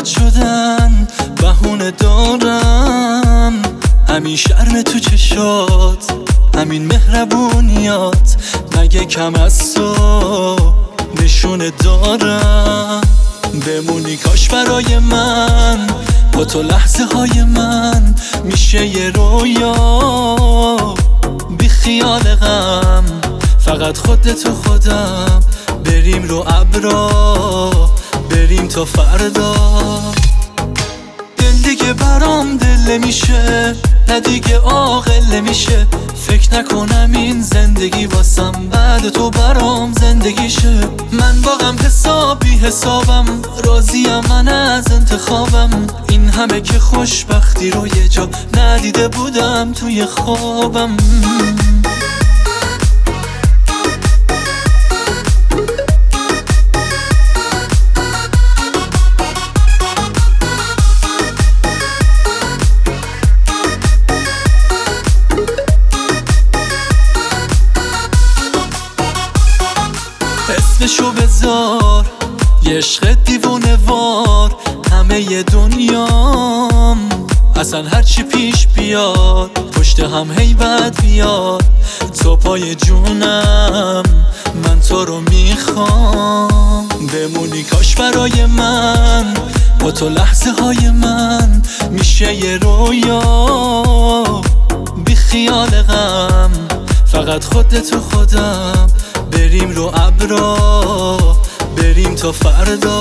بد شدن بهونه دارم، همین شرم تو چشات، همین مهربونیات، مگه کم از تو نشونه دارم؟ بمونی کاش برای من، با تو لحظه های من میشه یه رویا، بی خیال غم، فقط خودت و خودم، بریم رو ابرا، بریم تا فردا. دل دیگه برام دل میشه، نه دیگه عاقل میشه، فکر نکنم این زندگی واسم بعد تو برام زندگیشه. من واقعا حسابم، راضیم من از انتخابم، این همه که خوشبختی رو یه جا ندیده بودم توی خوابم. اسمشو بذار یه عشق دیوونه وار، همه ی دنیام اصلا هرچی پیش بیاد پشت هم هیبت بیاد، تو پای جونم، من تو رو میخوام. بمونی کاش برای من، با تو لحظه های من میشه یه رویا، بی خیال غم، فقط خودت و خودم، بریم رو ابرا، بریم تا فردا.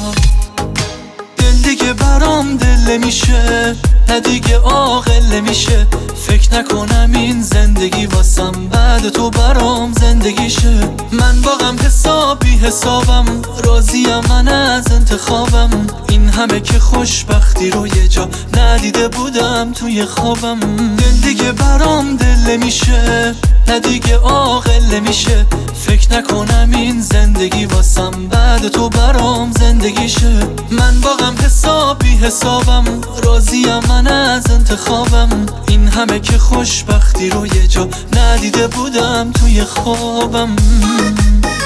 دل دیگه برام دل میشه، نه دیگه عاقل میشه، فکر نکنم این زندگی واسم بعد تو برام زندگیشه. من واقعا حسابم، راضیم من از انتخابم، این همه که خوشبختی رو یه جا ندیده بودم توی خوابم. دل دیگه برام دل میشه، نه دیگه عاقل میشه، فکر نکنم این زندگی واسم بعد تو برام زندگیشه. من واقعا حسابم، راضیم من از انتخابم، این همه که خوشبختی رو یه جا ندیده بودم توی خوابم.